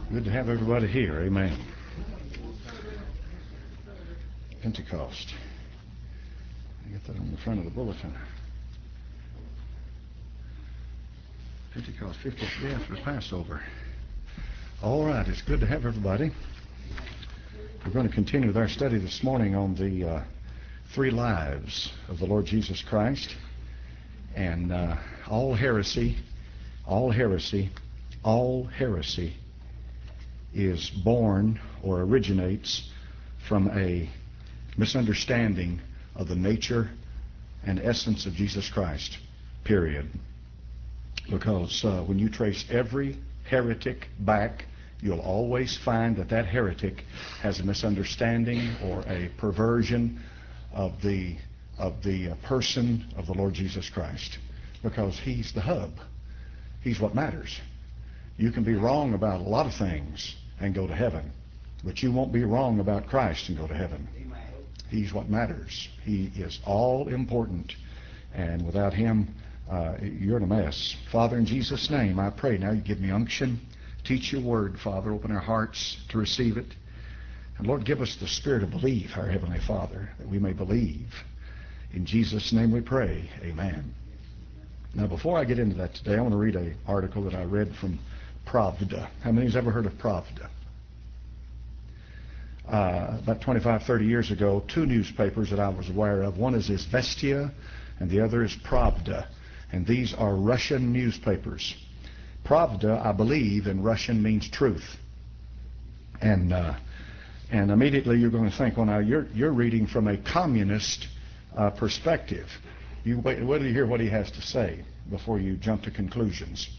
Good to have everybody here. Amen. Pentecost. I get that on the front of the bulletin. Pentecost, 50th day after Passover. All right, it's good to have everybody. We're going to continue with our study this morning on the three lives of the Lord Jesus Christ. And all heresy is born or originates from a misunderstanding of the nature and essence of Jesus Christ, period. Because when you trace every heretic back, you'll always find that heretic has a misunderstanding or a perversion of the person of the Lord Jesus Christ, because He's the hub. He's what matters. You can be wrong about a lot of things and go to heaven, but you won't be wrong about Christ and go to heaven. He's what matters. He is all important, and without Him, you're in a mess. Father, in Jesus' name, I pray now you give me unction. Teach your word, Father. Open our hearts to receive it. And Lord, give us the spirit of belief, our Heavenly Father, that we may believe. In Jesus' name we pray. Amen. Now, before I get into that today, I want to read an article that I read from Pravda. How many has ever heard of Pravda? About 25, 30 years ago, two newspapers that I was aware of. One is Izvestia, and the other is Pravda. And these are Russian newspapers. Pravda, I believe, in Russian means truth. And immediately you're going to think, well, now you're reading from a communist perspective. You wait till you hear what he has to say before you jump to conclusions.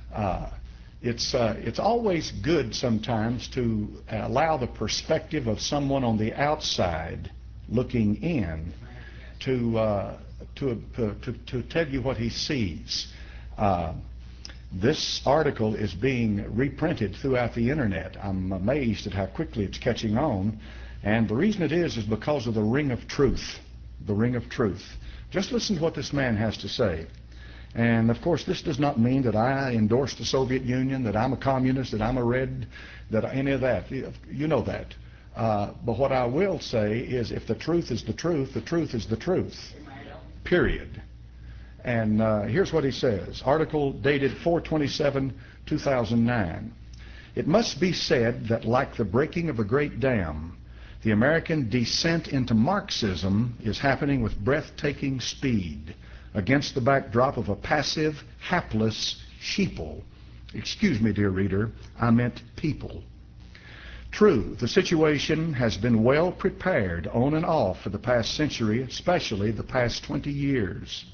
It's always good sometimes to allow the perspective of someone on the outside looking in to tell you what he sees. This article is being reprinted throughout the internet. I'm amazed at how quickly it's catching on, and the reason it is because of the ring of truth. The ring of truth. Just listen to what this man has to say. And of course, this does not mean that I endorse the Soviet Union, that I'm a communist, that I'm a red, that any of that. You know that. But what I will say is, if the truth is the truth is the truth. Period. And here's what he says. Article dated 4/27/2009. It must be said that, like the breaking of a great dam, the American descent into Marxism is happening with breathtaking speed against the backdrop of a passive, hapless sheeple. Excuse me, dear reader, I meant people. True, the situation has been well prepared on and off for the past century, especially the past 20 years.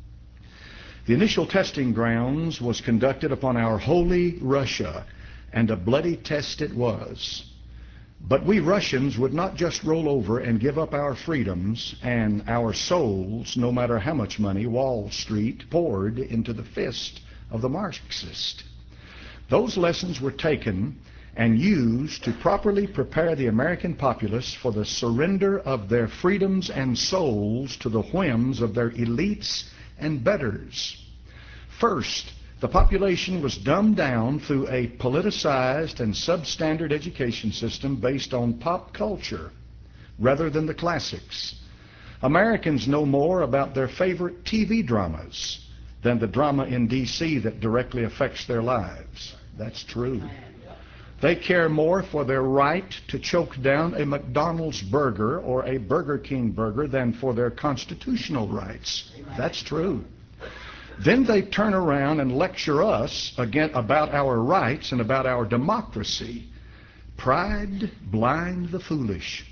The initial testing grounds was conducted upon our holy Russia, and a bloody test it was. But we Russians would not just roll over and give up our freedoms and our souls, no matter how much money Wall Street poured into the fist of the Marxist. Those lessons were taken and used to properly prepare the American populace for the surrender of their freedoms and souls to the whims of their elites and betters. First, the population was dumbed down through a politicized and substandard education system based on pop culture rather than the classics. Americans know more about their favorite TV dramas than the drama in D.C. that directly affects their lives. That's true. They care more for their right to choke down a McDonald's burger or a Burger King burger than for their constitutional rights. That's true. Then they turn around and lecture us again about our rights and about our democracy. Pride blind the foolish.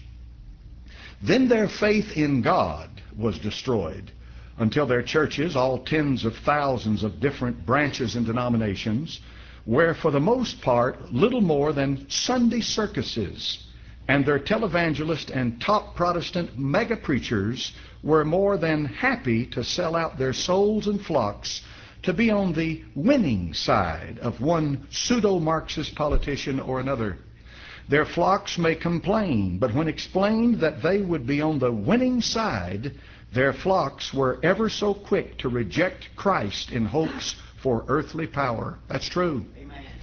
Then their faith in God was destroyed until their churches, all tens of thousands of different branches and denominations, were for the most part little more than Sunday circuses, and their televangelist and top Protestant mega preachers were more than happy to sell out their souls and flocks to be on the winning side of one pseudo-Marxist politician or another. Their flocks may complain, but when explained that they would be on the winning side, their flocks were ever so quick to reject Christ in hopes for earthly power. That's true.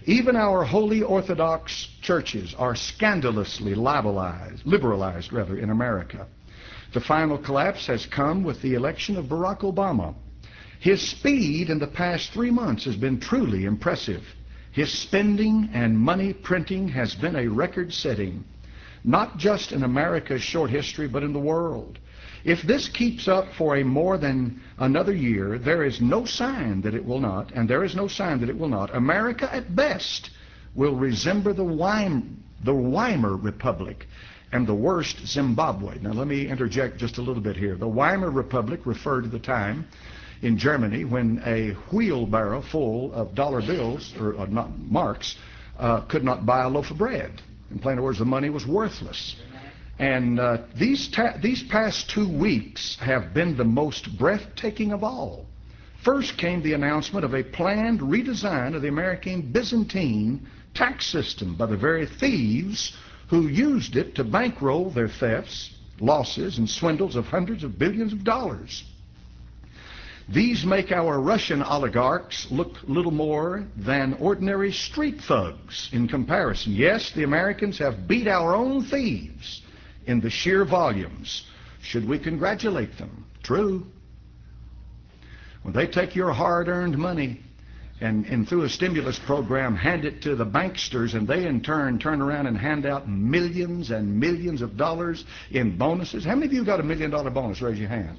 Even our holy Orthodox churches are scandalously liberalized in America. The final collapse has come with the election of Barack Obama. His speed in the past 3 months has been truly impressive. His spending and money printing has been a record-setting, not just in America's short history, but in the world. If this keeps up for more than another year, there is no sign that it will not, and there is no sign that it will not. America, at best, will resemble the Weimar Republic, and the worst, Zimbabwe. Now, let me interject just a little bit here. The Weimar Republic referred to the time in Germany when a wheelbarrow full of dollar bills, or not marks, could not buy a loaf of bread. In plain words, the money was worthless. And these past 2 weeks have been the most breathtaking of all. First came the announcement of a planned redesign of the American Byzantine tax system by the very thieves who used it to bankroll their thefts, losses, and swindles of hundreds of billions of dollars. These make our Russian oligarchs look little more than ordinary street thugs in comparison. Yes, the Americans have beat our own thieves in the sheer volumes. Should we congratulate them? True. When they take your hard-earned money and through a stimulus program hand it to the banksters, and they in turn turn around and hand out millions and millions of dollars in bonuses. How many of you got $1 million bonus? Raise your hand.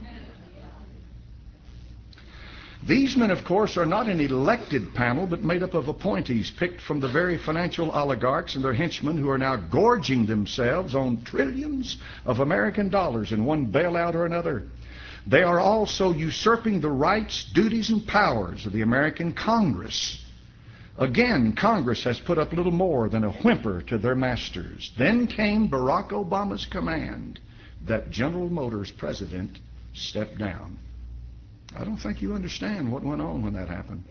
These men, of course, are not an elected panel, but made up of appointees picked from the very financial oligarchs and their henchmen who are now gorging themselves on trillions of American dollars in one bailout or another. They are also usurping the rights, duties, and powers of the American Congress. Again, Congress has put up little more than a whimper to their masters. Then came Barack Obama's command that General Motors president step down. I don't think you understand what went on when that happened.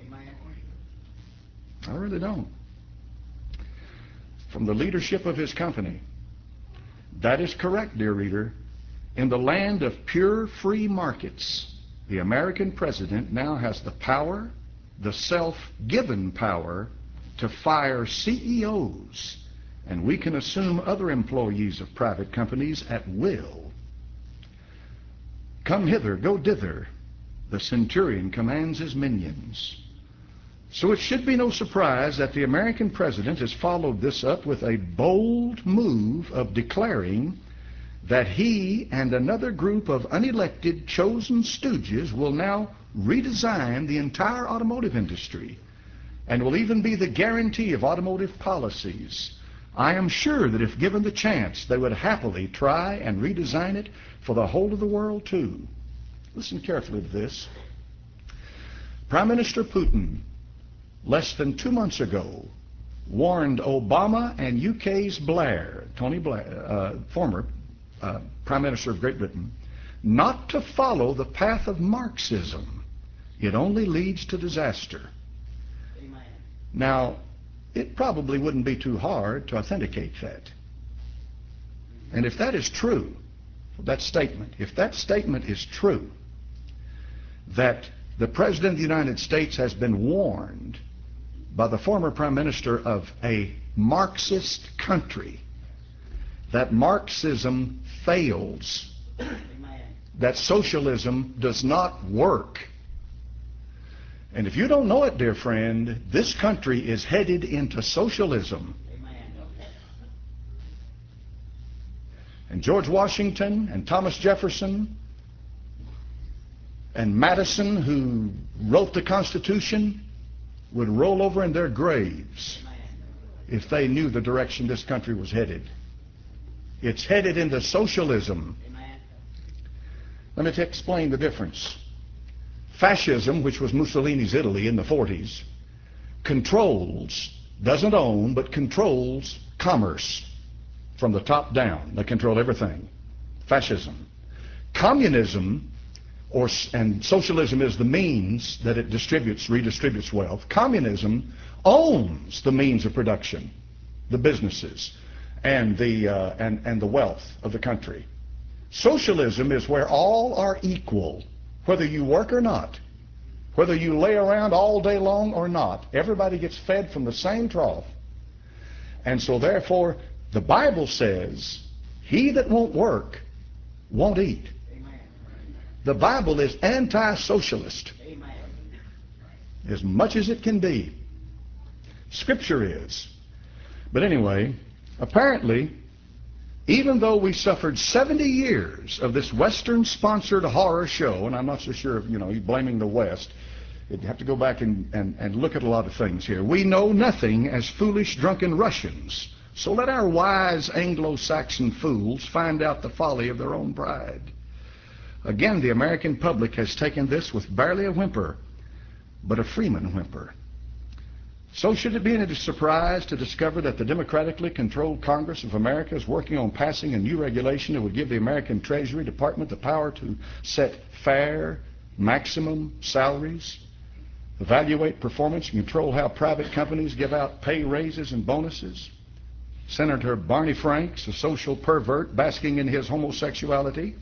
I really don't. From the leadership of his company. That is correct, dear reader. In the land of pure free markets, the American president now has the power, the self-given power, to fire CEOs, and we can assume other employees of private companies at will. Come hither, go dither, the centurion commands his minions. So it should be no surprise that the American president has followed this up with a bold move of declaring that he and another group of unelected chosen stooges will now redesign the entire automotive industry and will even be the guarantee of automotive policies. I am sure that if given the chance, they would happily try and redesign it for the whole of the world too. Listen carefully to this. Prime Minister Putin, less than 2 months ago, warned Obama and UK's Blair, Tony Blair, former Prime Minister of Great Britain, not to follow the path of Marxism. It only leads to disaster. Amen. Now, it probably wouldn't be too hard to authenticate that. And if that is true, that statement, if that statement is true, that the President of the United States has been warned by the former Prime Minister of a Marxist country that Marxism fails, that socialism does not work. And if you don't know it, dear friend, this country is headed into socialism. And George Washington and Thomas Jefferson and Madison, who wrote the Constitution, would roll over in their graves if they knew the direction this country was headed. It's headed into socialism. Let me explain the difference. Fascism, which was Mussolini's Italy in the 40s, controls, doesn't own, but controls commerce from the top down. They control everything. Fascism. Communism, and socialism is the means that it redistributes wealth. Communism owns the means of production, the businesses, and the wealth of the country. Socialism is where all are equal, whether you work or not. Whether you lay around all day long or not, everybody gets fed from the same trough. And so therefore, the Bible says, he that won't work won't eat. The Bible is anti-socialist as much as it can be. Scripture is. But anyway, apparently, even though we suffered 70 years of this Western-sponsored horror show, and I'm not so sure, you're blaming the West. You'd have to go back and look at a lot of things here. We know nothing as foolish, drunken Russians. So let our wise Anglo-Saxon fools find out the folly of their own pride. Again, the American public has taken this with barely a whimper, but a Freeman whimper. So should it be any surprise to discover that the democratically controlled Congress of America is working on passing a new regulation that would give the American Treasury Department the power to set fair, maximum salaries, evaluate performance, and control how private companies give out pay raises and bonuses? Senator Barney Franks, a social pervert basking in his homosexuality.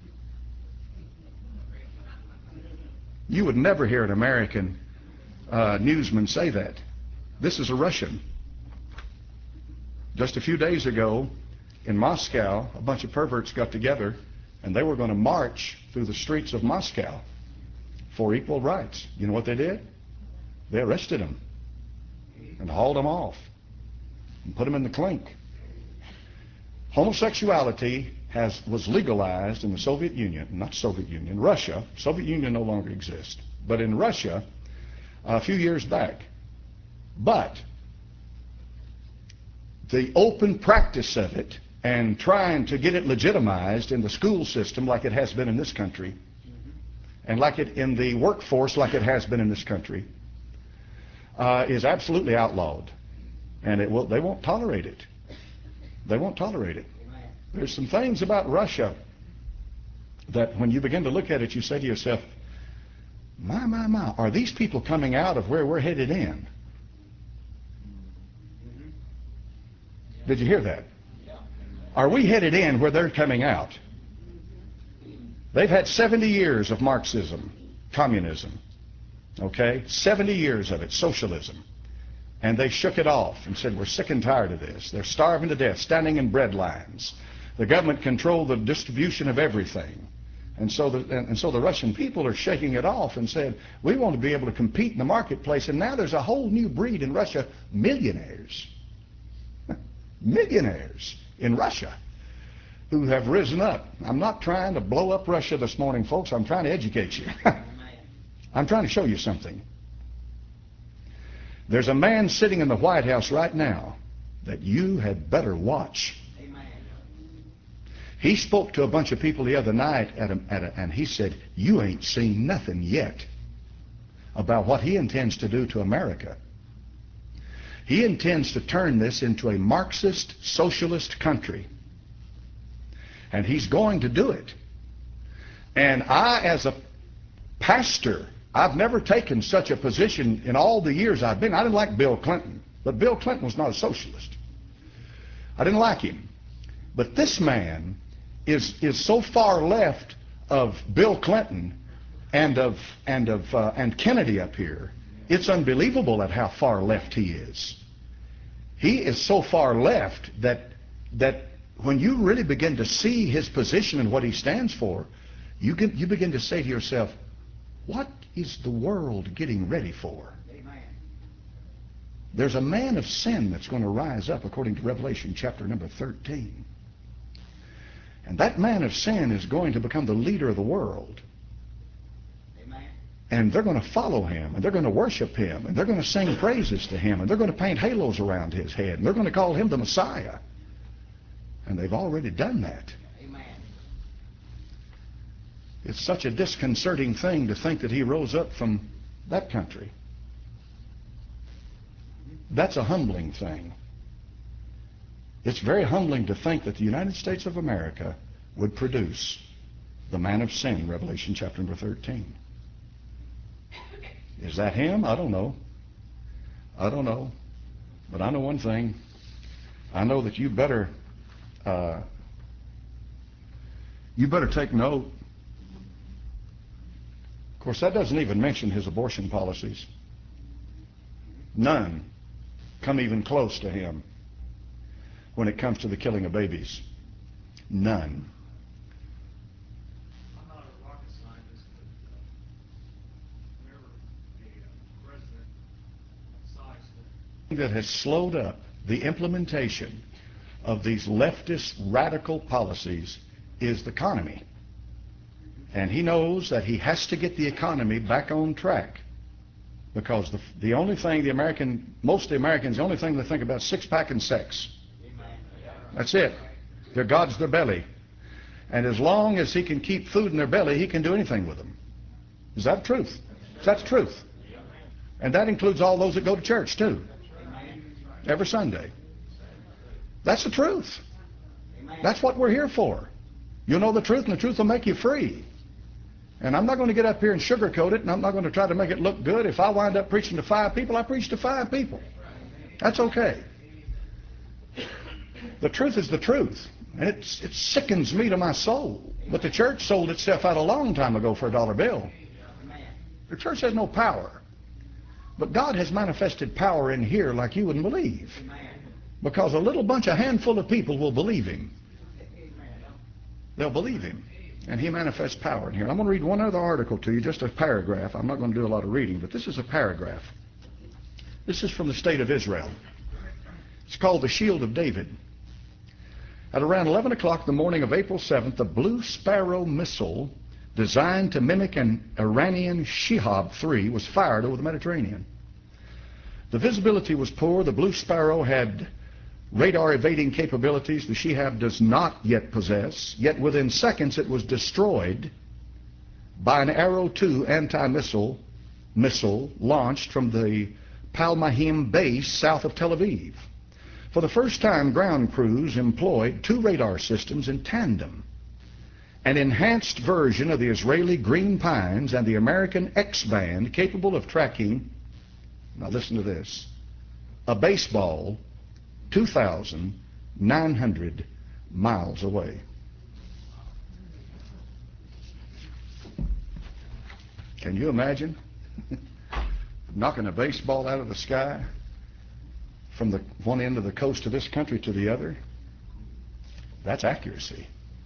You would never hear an American newsman say that. This is a Russian. Just a few days ago in Moscow, a bunch of perverts got together and they were going to march through the streets of Moscow for equal rights. You know what they did? They arrested them and hauled them off and put them in the clink. Homosexuality was legalized in the Soviet Union, not Soviet Union, Russia. Soviet Union no longer exists, but in Russia a few years back. But the open practice of it and trying to get it legitimized in the school system like it has been in this country, and like it in the workforce like it has been in this country, is absolutely outlawed. And they won't tolerate it. They won't tolerate it. There's some things about Russia that when you begin to look at it, you say to yourself, my, are these people coming out of where we're headed in? Did you hear that? Are we headed in where they're coming out? They've had 70 years of Marxism, communism, okay? 70 years of it, socialism. And they shook it off and said, we're sick and tired of this. They're starving to death, standing in bread lines. The government controlled the distribution of everything. And so the Russian people are shaking it off and said, we want to be able to compete in the marketplace. And now there's a whole new breed in Russia, millionaires. Millionaires in Russia who have risen up. I'm not trying to blow up Russia this morning, folks. I'm trying to educate you. I'm trying to show you something. There's a man sitting in the White House right now that you had better watch. He spoke to a bunch of people the other night and he said, you ain't seen nothing yet about what he intends to do to America. He intends to turn this into a Marxist socialist country. And he's going to do it. And I, as a pastor, I've never taken such a position in all the years I've been. I didn't like Bill Clinton, but Bill Clinton was not a socialist. I didn't like him. But this man is so far left of Bill Clinton and Kennedy up here. It's unbelievable at how far left he is. He is so far left that when you really begin to see his position and what he stands for, you begin to say to yourself, what is the world getting ready for? Amen. There's a man of sin that's going to rise up according to Revelation chapter number 13. And that man of sin is going to become the leader of the world. Amen. And they're going to follow him, and they're going to worship him, and they're going to sing praises to him, and they're going to paint halos around his head, and they're going to call him the Messiah. And they've already done that. Amen. It's such a disconcerting thing to think that he rose up from that country. That's a humbling thing. It's very humbling to think that the United States of America would produce the man of sin, Revelation chapter number 13. Is that him? I don't know. I don't know. But I know one thing. I know that you better take note. Of course, that doesn't even mention his abortion policies. None come even close to him when it comes to the killing of babies. None. I'm not a rocket scientist, but whenever a president decides That has slowed up the implementation of these leftist radical policies is the economy. And he knows that he has to get the economy back on track, because the only thing most of the Americans, the only thing they think about is six-pack and sex. That's it. Their God's their belly. And as long as he can keep food in their belly, he can do anything with them. Is that the truth? That's the truth. And that includes all those that go to church too, every Sunday. That's the truth. That's what we're here for. You'll know the truth, and the truth will make you free. And I'm not going to get up here and sugarcoat it, and I'm not going to try to make it look good. If I wind up preaching to 5 people, I preach to 5 people. That's okay. The truth is the truth, and it sickens me to my soul. But the church sold itself out a long time ago for a dollar bill. The church has no power. But God has manifested power in here like you wouldn't believe. Because a little bunch, a handful of people will believe him. They'll believe him. And he manifests power in here. I'm going to read one other article to you, just a paragraph. I'm not going to do a lot of reading, but this is a paragraph. This is from the state of Israel. It's called the Shield of David. At around 11 o'clock the morning of April 7th, the Blue Sparrow missile designed to mimic an Iranian Shihab-3 was fired over the Mediterranean. The visibility was poor. The Blue Sparrow had radar evading capabilities the Shihab does not yet possess, yet within seconds it was destroyed by an Arrow 2 anti-missile launched from the Palmahim base south of Tel Aviv. For the first time, ground crews employed 2 radar systems in tandem, an enhanced version of the Israeli Green Pines and the American X-band capable of tracking, now listen to this, a baseball 2,900 miles away. Can you imagine knocking a baseball out of the sky from the one end of the coast of this country to the other? That's accuracy.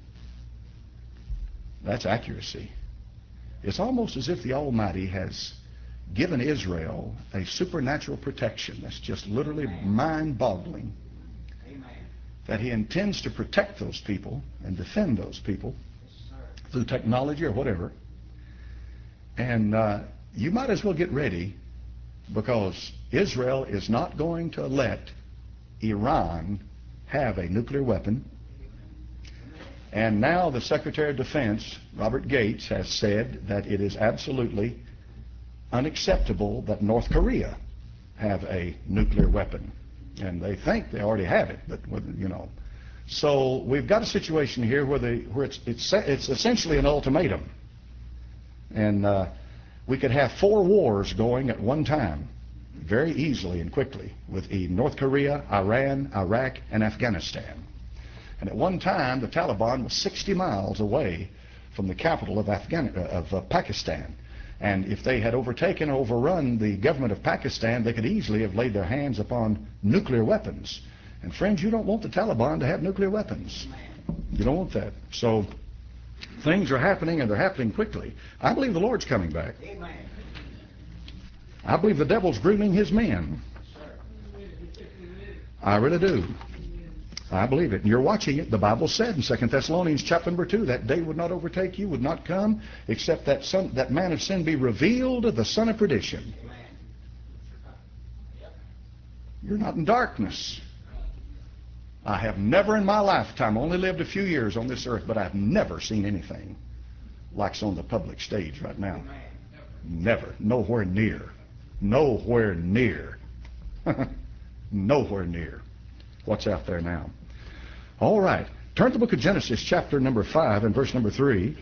That's accuracy. It's almost as if the Almighty has given Israel a supernatural protection that's just literally mind-boggling. That he intends to protect those people and defend those people through technology or whatever. And you might as well get ready, because Israel is not going to let Iran have a nuclear weapon. And now the Secretary of Defense, Robert Gates, has said that it is absolutely unacceptable that North Korea have a nuclear weapon. And they think they already have it, but you know. So we've got a situation here where it's essentially an ultimatum. And we could have 4 wars going at one time, very easily and quickly, with North Korea, Iran, Iraq, and Afghanistan. And at one time, the Taliban was 60 miles away from the capital of Pakistan. And if they had overtaken or overrun the government of Pakistan, they could easily have laid their hands upon nuclear weapons. And friends, you don't want the Taliban to have nuclear weapons. You don't want that. So things are happening, and they're happening quickly. I believe the Lord's coming back. I believe the devil's grooming his men. I really do. I believe it. And you're watching it. The Bible said in 2 Thessalonians chapter number 2, that day would not overtake you, would not come, except that man of sin be revealed, the son of perdition. You're not in darkness. I have never in my lifetime, only lived a few years on this earth, but I've never seen anything like's on the public stage right now. Never. Nowhere near. Nowhere near. Nowhere near what's out there now. All right. Turn to the book of Genesis, chapter number 5 and verse number 3.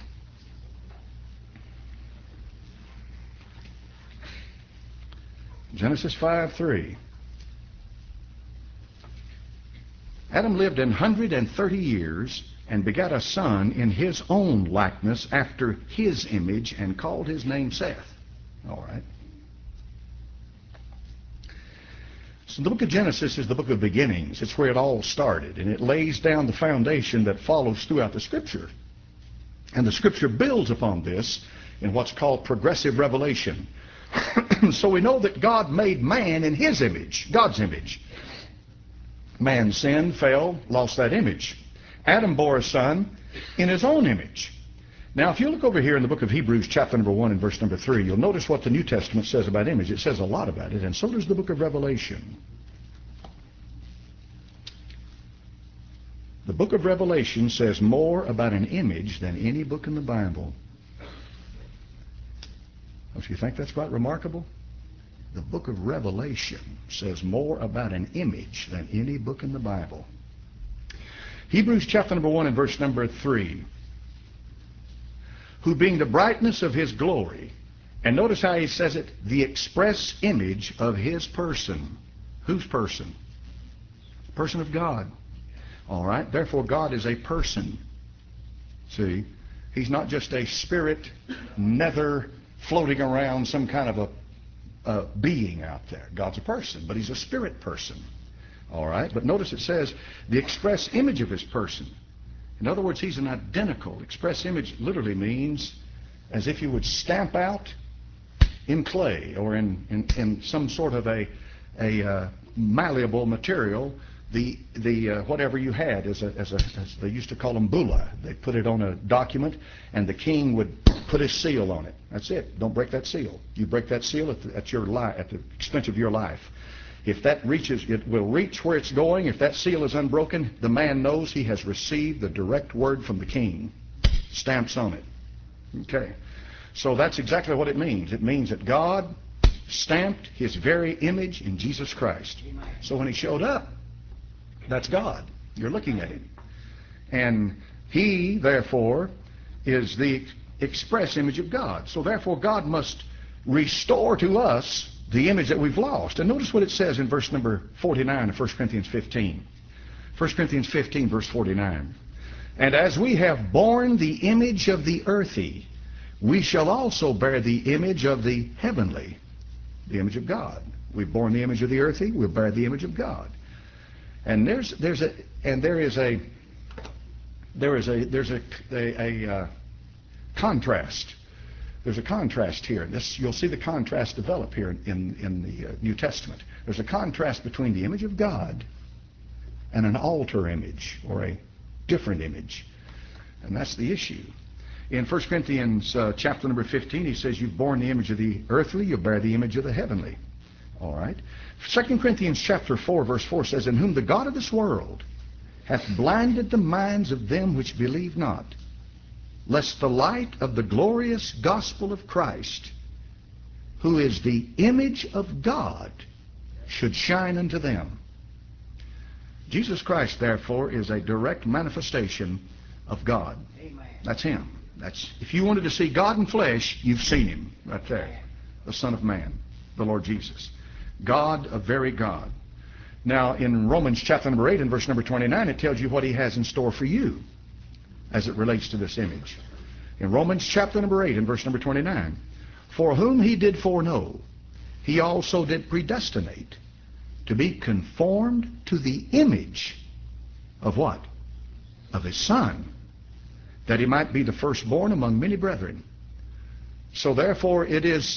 Genesis 5:3. Adam lived 130 years and begat a son in his own likeness after his image, and called his name Seth. All right. So the book of Genesis is the book of beginnings. It's where it all started, and it lays down the foundation that follows throughout the Scripture. And the Scripture builds upon this in what's called progressive revelation. So we know that God made man in his image, God's image. Man sinned, fell, lost that image. Adam bore a son in his own image. Now, if you look over here in the book of Hebrews, chapter number 1 and verse number 3, you'll notice what the New Testament says about image. It says a lot about it, and so does the book of Revelation. The book of Revelation says more about an image than any book in the Bible. Don't you think that's quite remarkable? The book of Revelation says more about an image than any book in the Bible. Hebrews chapter number 1 and verse number 3. Who being the brightness of his glory, and notice how he says it, the express image of his person. Whose person? The person of God. All right, therefore God is a person. See, he's not just a spirit, nether, floating around some kind of a being out there. God's a person, but he's a spirit person. All right, but notice it says the express image of his person. In other words, he's an identical. Express image literally means as if you would stamp out in clay or in some sort of a malleable material the whatever you had as they used to call them bulla. They put it on a document, and the king would put his seal on it. That's it. Don't break that seal. You break that seal at the expense of your life. If that reaches, it will reach where it's going. If that seal is unbroken, the man knows he has received the direct word from the king. Stamps on it. Okay. So that's exactly what it means. It means that God stamped his very image in Jesus Christ. So when he showed up, that's God. You're looking at him. And he, therefore, is the express image of God. So therefore, God must restore to us the image that we've lost. And notice what it says in verse number 49 of 1 Corinthians 15. 1 Corinthians 15, verse 49. And as we have borne the image of the earthy, we shall also bear the image of the heavenly, the image of God. We've borne the image of the earthy, we'll bear the image of God. And there is a contrast. There's a contrast here. You'll see the contrast develop here in the New Testament. There's a contrast between the image of God and an altar image, or a different image. And that's the issue. In 1 Corinthians chapter number 15, he says, you've borne the image of the earthly, you'll bear the image of the heavenly. All right. 2 Corinthians chapter 4, verse 4 says, in whom the God of this world hath blinded the minds of them which believe not, lest the light of the glorious gospel of Christ, who is the image of God, should shine unto them. Jesus Christ, therefore, is a direct manifestation of God. Amen. That's him. If you wanted to see God in flesh, you've seen him right there. The Son of Man, the Lord Jesus. God, a very God. Now, in Romans chapter number 8 and verse number 29, it tells you what he has in store for you as it relates to this image. In Romans chapter number 8 and verse number 29, for whom he did foreknow, he also did predestinate to be conformed to the image of what? Of his Son, that he might be the firstborn among many brethren. So therefore it is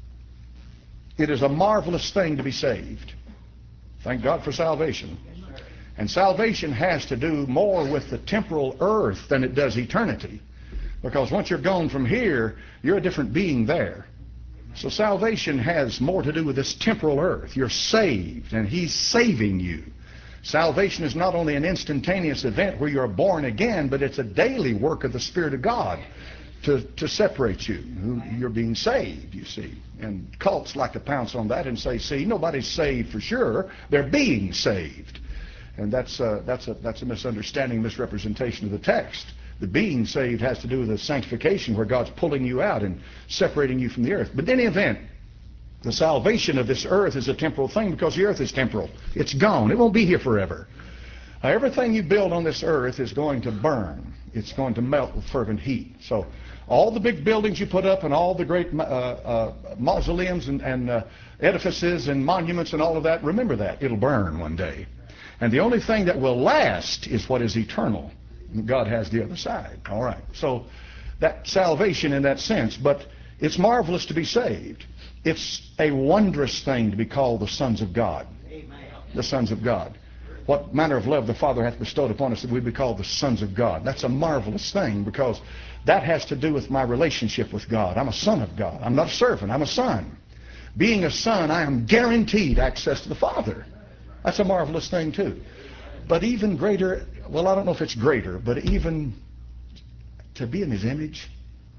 a marvelous thing to be saved. Thank God for salvation. And salvation has to do more with the temporal earth than it does eternity. Because once you're gone from here, you're a different being there. So salvation has more to do with this temporal earth. You're saved, and he's saving you. Salvation is not only an instantaneous event where you're born again, but it's a daily work of the Spirit of God to separate you. You're being saved, you see. And cults like to pounce on that and say, see, nobody's saved for sure. They're being saved. And that's a misunderstanding, misrepresentation of the text. The being saved has to do with the sanctification where God's pulling you out and separating you from the earth. But in any event, the salvation of this earth is a temporal thing because the earth is temporal. It's gone. It won't be here forever. Everything you build on this earth is going to burn. It's going to melt with fervent heat. So all the big buildings you put up and all the great mausoleums and edifices and monuments and all of that, remember that. It'll burn one day. And the only thing that will last is what is eternal. God has the other side. All right. So that salvation in that sense, but it's marvelous to be saved. It's a wondrous thing to be called the sons of God. The sons of God. What manner of love the Father hath bestowed upon us that we be called the sons of God. That's a marvelous thing because that has to do with my relationship with God. I'm a son of God. I'm not a servant. I'm a son. Being a son, I am guaranteed access to the Father. That's a marvelous thing too. But even greater, well, I don't know if it's greater, but even to be in His image.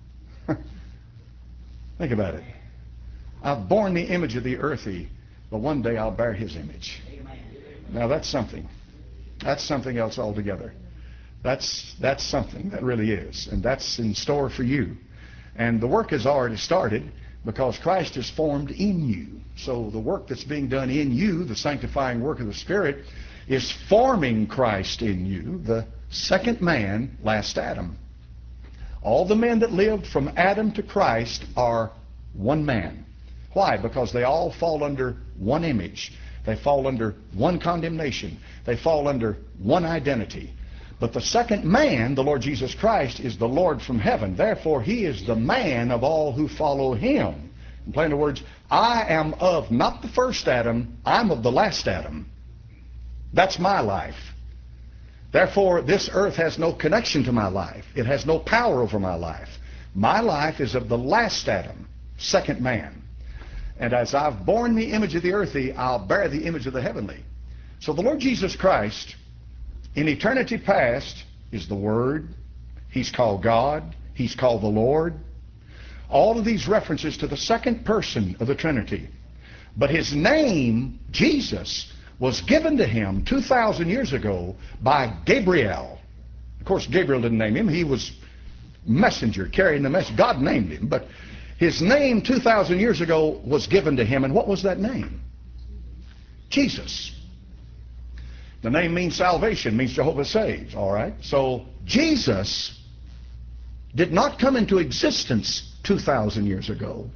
Think about it. I've borne the image of the earthy, but one day I'll bear His image. Now that's something. That's something else altogether. That's something that really is. And that's in store for you. And the work has already started because Christ is formed in you. So the work that's being done in you, the sanctifying work of the Spirit, is forming Christ in you, the second man, last Adam. All the men that lived from Adam to Christ are one man. Why? Because they all fall under one image. They fall under one condemnation. They fall under one identity. But the second man, the Lord Jesus Christ, is the Lord from heaven. Therefore, He is the man of all who follow Him. In plain words, I am of not the first Adam, I'm of the last Adam. That's my life. Therefore, this earth has no connection to my life. It has no power over my life. My life is of the last Adam, second man. And as I've borne the image of the earthy, I'll bear the image of the heavenly. So the Lord Jesus Christ, in eternity past, is the Word. He's called God. He's called the Lord. All of these references to the second person of the Trinity. But His name, Jesus, was given to Him 2,000 years ago by Gabriel. Of course, Gabriel didn't name Him. He was messenger carrying the message. God named Him. But His name 2,000 years ago was given to Him. And what was that name? Jesus. The name means salvation, means Jehovah saves. All right? So Jesus did not come into existence 2,000 years ago.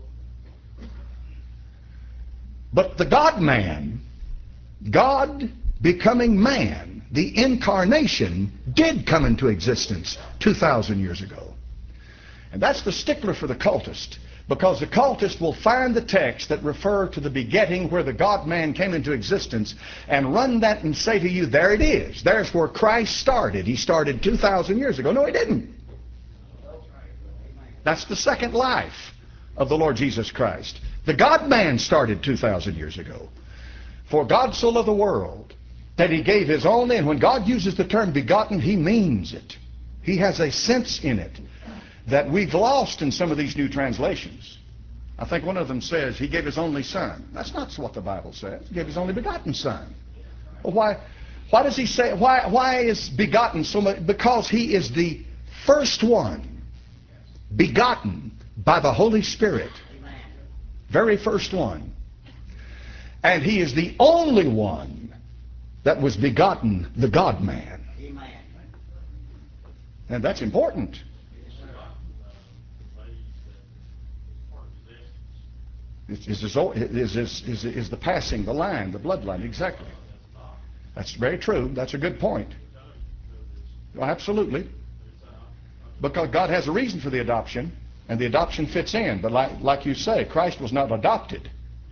But the God-man, God becoming man, the incarnation, did come into existence 2,000 years ago. And that's the stickler for the cultist, because the cultist will find the texts that refer to the begetting where the God-man came into existence and run that and say to you, there it is. There's where Christ started. He started 2,000 years ago. No, He didn't. That's the second life of the Lord Jesus Christ. The God-man started 2,000 years ago. For God so loved the world that He gave His only, and when God uses the term begotten, He means it. He has a sense in it that we've lost in some of these new translations. I think one of them says He gave His only Son. That's not what the Bible says. He gave His only begotten Son. Well, why does He say, why is begotten so much? Because He is the first one begotten by the Holy Spirit. Very first one. And He is the only one that was begotten, the God-man. And that's important. Is the passing, the line, the bloodline, exactly. That's very true. That's a good point. Well, absolutely. Because God has a reason for the adoption, and the adoption fits in. But like you say, Christ was not adopted.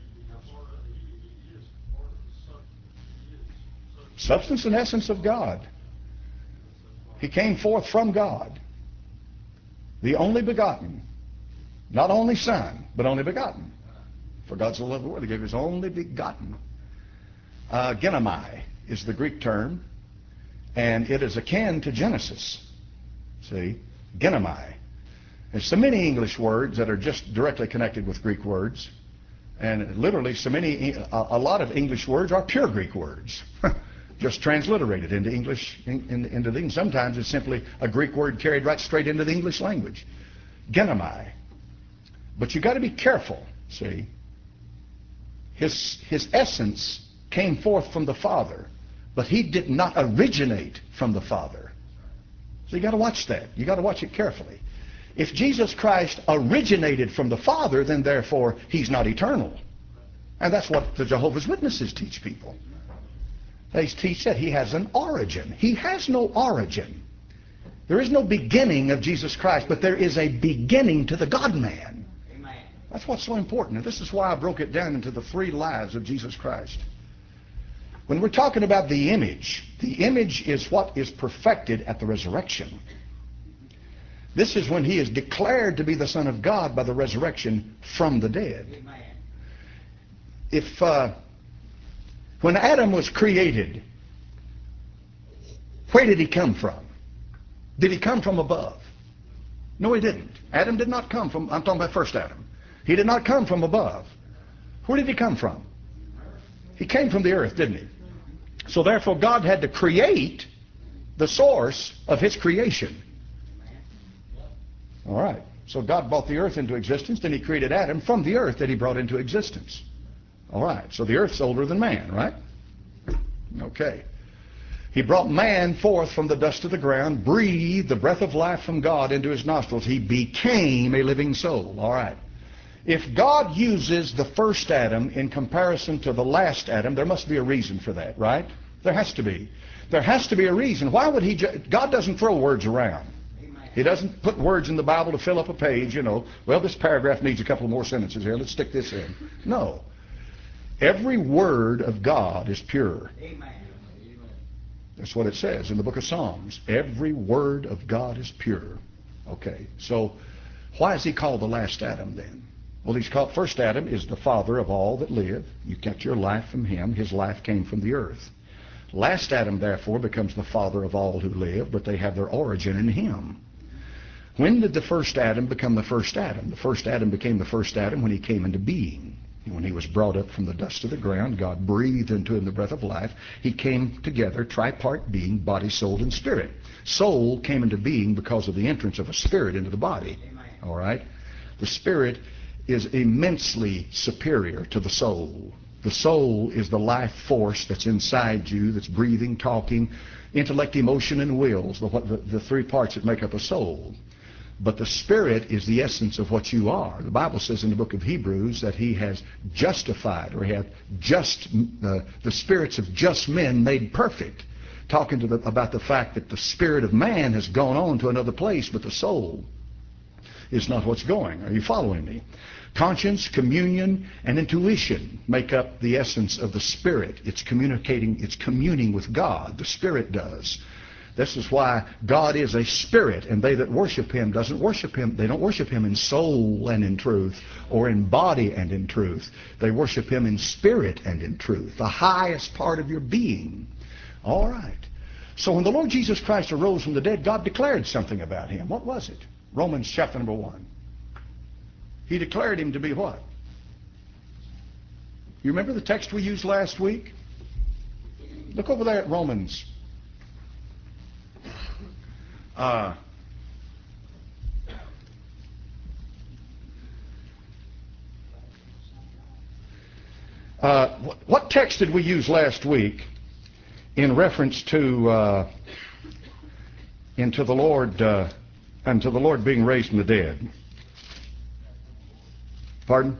Substance and essence of God. He came forth from God. The only begotten. Not only Son, but only begotten. For God so loved the world, He gave His only begotten. Genomai is the Greek term, and it is akin to Genesis. See? Genomai. There's so many English words that are just directly connected with Greek words. And literally a lot of English words are pure Greek words. Just transliterated into English, into the English. Sometimes it's simply a Greek word carried right straight into the English language. Genomai. But you got to be careful, see. His essence came forth from the Father, But he did not originate from the Father. So you got to watch that. You got to watch it carefully. If Jesus Christ originated from the Father, then therefore he's not eternal. And that's what the Jehovah's Witnesses teach people. They teach that he has an origin. He has no origin. There is no beginning of Jesus Christ, but there is a beginning to the God-man. That's what's so important. And this is why I broke it down into the 3 lives of Jesus Christ. When we're talking about the image is what is perfected at the resurrection. This is when he is declared to be the Son of God by the resurrection from the dead. When Adam was created, where did he come from? Did he come from above? No, he didn't. Adam did not come from, I'm talking about first Adam. He did not come from above. Where did he come from? He came from the earth, didn't he? So therefore God had to create the source of his creation. All right. So God brought the earth into existence, then he created Adam from the earth that he brought into existence. All right. So the earth's older than man, right? Okay. He brought man forth from the dust of the ground, breathed the breath of life from God into his nostrils. He became a living soul. All right. If God uses the first Adam in comparison to the last Adam, there must be a reason for that, right? There has to be. There has to be a reason. Why would he? God doesn't throw words around. He doesn't put words in the Bible to fill up a page, you know. Well, this paragraph needs a couple more sentences here. Let's stick this in. No. Every word of God is pure. That's what it says in the book of Psalms. Every word of God is pure. Okay. So why is he called the last Adam then? Well, he's called, first Adam is the father of all that live. You get your life from him. His life came from the earth. Last Adam, therefore, becomes the father of all who live, but they have their origin in him. When did the first Adam become the first Adam? The first Adam became the first Adam when he came into being. When he was brought up from the dust of the ground, God breathed into him the breath of life. He came together, tripart being, body, soul, and spirit. Soul came into being because of the entrance of a spirit into the body. All right? The spirit is immensely superior to the soul. The soul is the life force that's inside you, that's breathing, talking, intellect, emotion, and wills, the 3 parts that make up a soul. But the spirit is the essence of what you are. The Bible says in the book of Hebrews that he has justified, or he hath the spirits of just men made perfect. Talking about the fact that the spirit of man has gone on to another place, but the soul is not what's going. Are you following me? Conscience, communion, and intuition make up the essence of the spirit. It's communicating, it's communing with God. The spirit does. This is why God is a spirit, and they that worship him doesn't worship him. They don't worship him in soul and in truth, or in body and in truth. They worship him in spirit and in truth, the highest part of your being. All right. So when the Lord Jesus Christ arose from the dead, God declared something about him. What was it? Romans chapter number 1. He declared him to be what? You remember the text we used last week? Look over there at Romans. What text did we use last week in reference to into the Lord and to the Lord being raised from the dead? Pardon?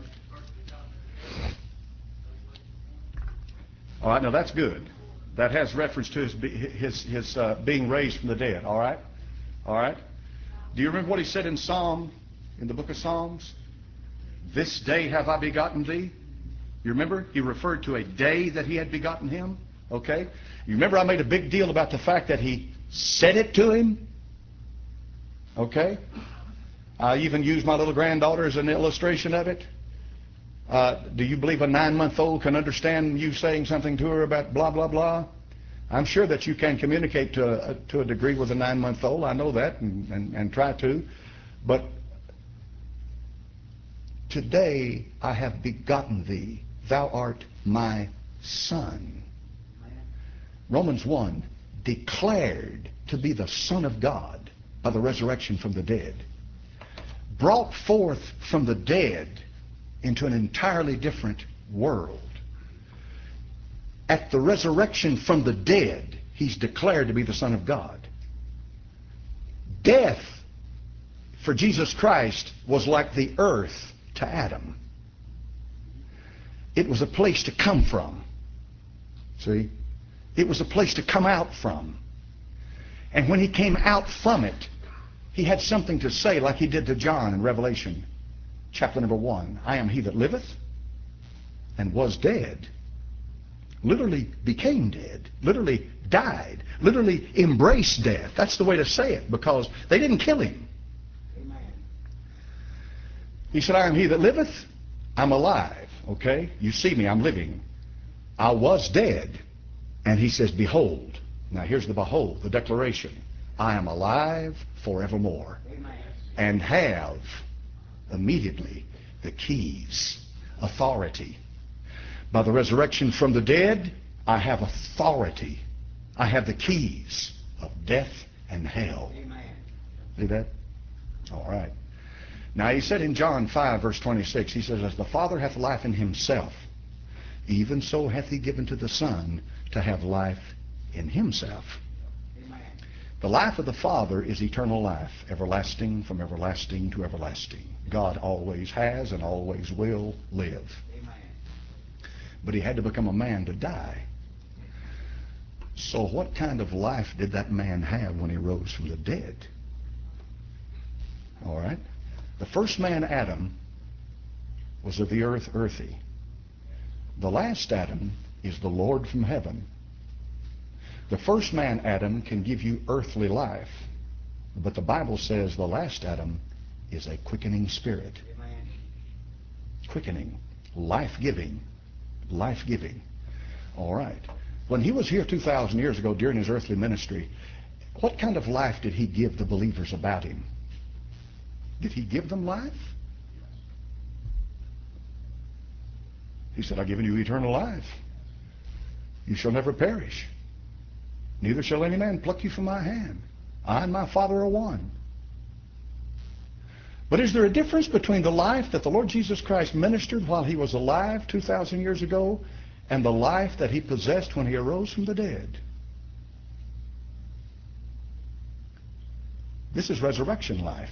All right, now that's good. That has reference to his being raised from the dead. All right? All right? Do you remember what he said in the book of Psalms? This day have I begotten thee. You remember? He referred to a day that he had begotten him. Okay? You remember I made a big deal about the fact that he said it to him? Okay? I even used my little granddaughter as an illustration of it. Do you believe a 9-month-old can understand you saying something to her about blah, blah, blah? I'm sure that you can communicate to a degree with a 9-month-old. I know that and try to. But today I have begotten thee. Thou art my son. Romans 1, declared to be the Son of God by the resurrection from the dead. Brought forth from the dead into an entirely different world. At the resurrection from the dead, he's declared to be the Son of God. Death for Jesus Christ was like the earth to Adam. It was a place to come from. See? It was a place to come out from. And when he came out from it, he had something to say, like he did to John in Revelation chapter number 1. I am he that liveth and was dead. Literally became dead. Literally died. Literally embraced death. That's the way to say it, because they didn't kill him. Amen. He said, I am he that liveth. I'm alive. Okay? You see me, I'm living. I was dead. And he says, behold. Now here's the behold, the declaration. I am alive forevermore. Amen. And have immediately the keys, authority. By the resurrection from the dead, I have authority. I have the keys of death and hell. Amen. See that? All right. Now he said in John 5 verse 26, he says, as the Father hath life in himself, even so hath he given to the Son to have life in himself. Amen. The life of the Father is eternal life, everlasting from everlasting to everlasting. God always has and always will live. Amen. But he had to become a man to die. So what kind of life did that man have when he rose from the dead? All right. The first man, Adam, was of the earth, earthy. The last Adam is the Lord from heaven. The first man, Adam, can give you earthly life. But the Bible says the last Adam is a quickening spirit. Amen. Quickening. Life-giving. Life-giving. All right. When he was here 2,000 years ago during his earthly ministry, what kind of life did he give the believers about him? Did he give them life? He said, I've given you eternal life. You shall never perish. Neither shall any man pluck you from my hand. I and my Father are one. But is there a difference between the life that the Lord Jesus Christ ministered while he was alive 2,000 years ago and the life that he possessed when he arose from the dead? This is resurrection life.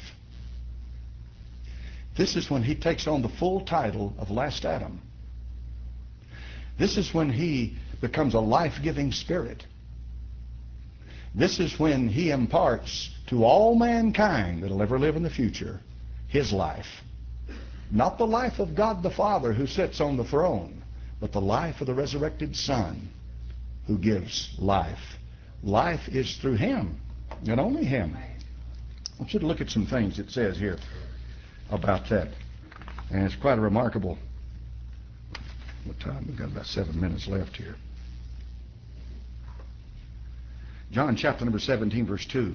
This is when he takes on the full title of last Adam. This is when he becomes a life-giving spirit. This is when he imparts to all mankind that will ever live in the future his life. Not the life of God the Father who sits on the throne, but the life of the resurrected Son who gives life. Life is through him and only him. I want you to look at some things it says here about that. And it's quite a remarkable. What time? We've got about 7 minutes left here. John chapter number 17 verse 2.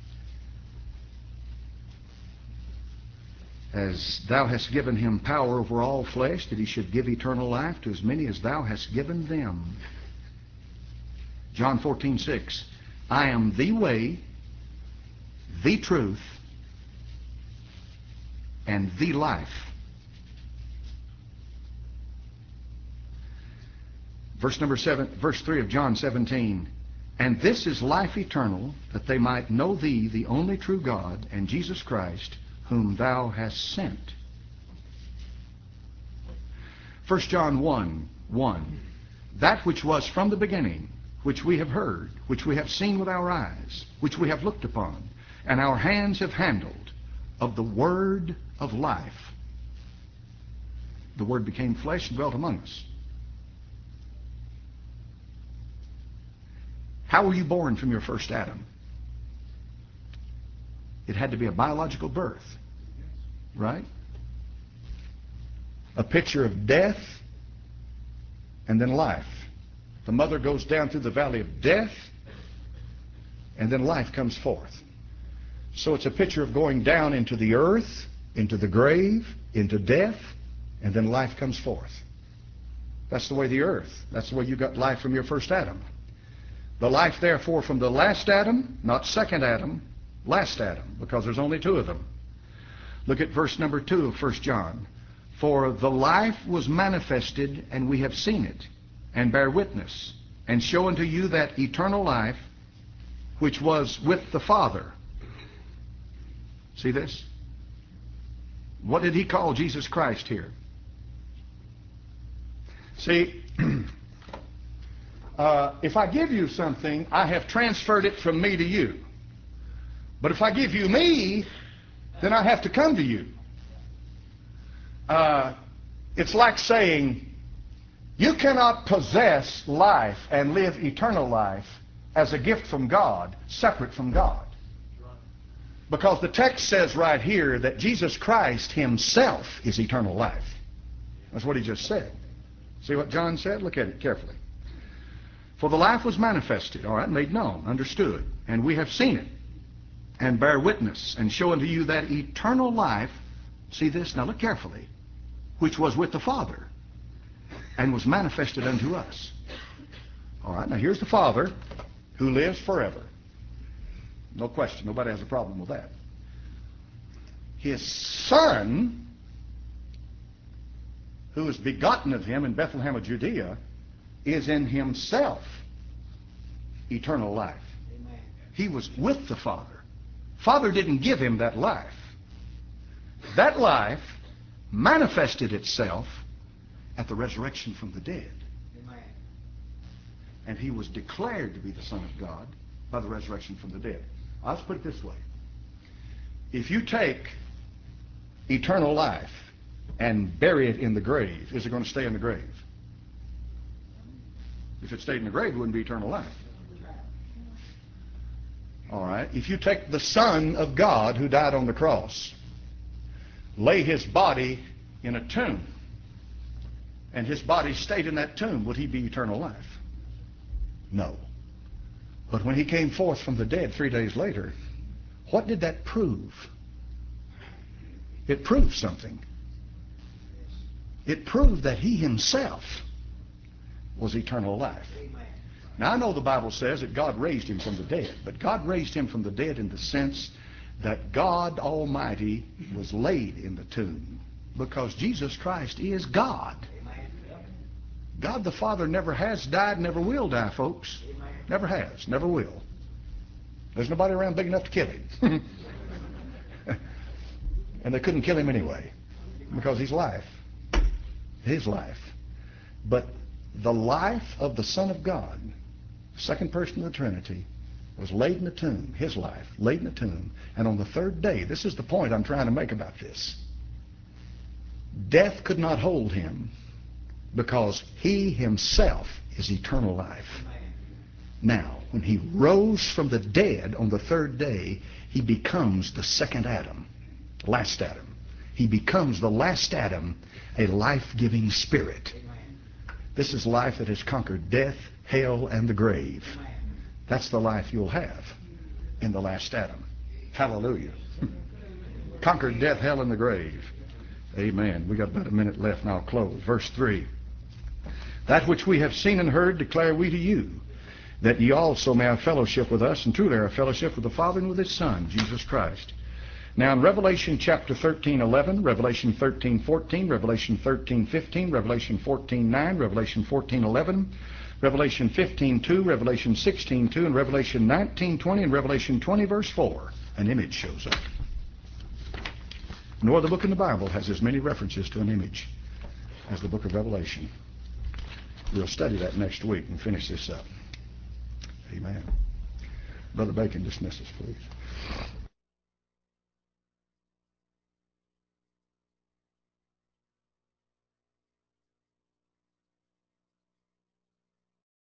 As thou hast given him power over all flesh, that he should give eternal life to as many as thou hast given them. John 14:6. I am the way, the truth, and the life. Verse 3 of John 17. And this is life eternal, that they might know thee, the only true God, and Jesus Christ, whom thou hast sent. 1 John 1:1. That which was from the beginning, which we have heard, which we have seen with our eyes, which we have looked upon, and our hands have handled, of the word of life. The Word became flesh and dwelt among us. How were you born from your first Adam? It had to be a biological birth, right? A picture of death and then life. The mother goes down through the valley of death and then life comes forth. So it's a picture of going down into the earth, into the grave, into death, and then life comes forth. That's the way the earth. That's the way you got life from your first Adam. The life, therefore, from the last Adam, not second Adam, last Adam, because there's only two of them. Look at verse number 2 of 1 John. For the life was manifested, and we have seen it, and bear witness, and show unto you that eternal life which was with the Father. See this? What did he call Jesus Christ here? See, if I give you something, I have transferred it from me to you. But if I give you me, then I have to come to you. It's like saying, you cannot possess life and live eternal life as a gift from God, separate from God. Because the text says right here that Jesus Christ himself is eternal life. That's what he just said. See what John said? Look at it carefully. For the life was manifested, all right, made known, understood, and we have seen it, and bear witness, and show unto you that eternal life, see this, now look carefully, which was with the Father, and was manifested unto us. All right, now here's the Father who lives forever. No question, nobody has a problem with that. His Son, who is begotten of him in Bethlehem of Judea, is in himself eternal life. Amen. He was with the Father. Father didn't give him that life. That life manifested itself at the resurrection from the dead. Amen. And he was declared to be the Son of God by the resurrection from the dead. Let's put it this way. If you take eternal life and bury it in the grave, is it going to stay in the grave? If it stayed in the grave, it wouldn't be eternal life. All right. If you take the Son of God who died on the cross, lay his body in a tomb, and his body stayed in that tomb, would he be eternal life? No. But when he came forth from the dead 3 days later, what did that prove? It proved something. It proved that he himself was eternal life. Amen. Now, I know the Bible says that God raised him from the dead, but God raised him from the dead in the sense that God Almighty was laid in the tomb, because Jesus Christ is God. Amen. God the Father never has died, never will die, folks. Amen. Never has, never will. There's nobody around big enough to kill him. And they couldn't kill him anyway, because he's life. His life. But the life of the Son of God, second person of the Trinity, was laid in a tomb, his life, laid in a tomb, and on the third day, this is the point I'm trying to make about this, death could not hold him, because he himself is eternal life. Now, when he rose from the dead on the third day, he becomes the second Adam, last Adam. He becomes the last Adam, a life-giving spirit. This is life that has conquered death, hell, and the grave. That's the life you'll have in the last Adam. Hallelujah. Conquered death, hell, and the grave. Amen. We got about a minute left, and I'll close. Verse 3. That which we have seen and heard declare we to you, that ye also may have fellowship with us, and truly have fellowship with the Father and with his Son, Jesus Christ. Now in Revelation chapter 13:11, Revelation 13:14, Revelation 13:15, Revelation 14:9, Revelation 14:11, Revelation 15:2, Revelation 16:2, and Revelation 19:20, and Revelation 20 verse 4, an image shows up. No other book in the Bible has as many references to an image as the book of Revelation. We'll study that next week and finish this up. Amen. Brother Bacon, dismiss us, please.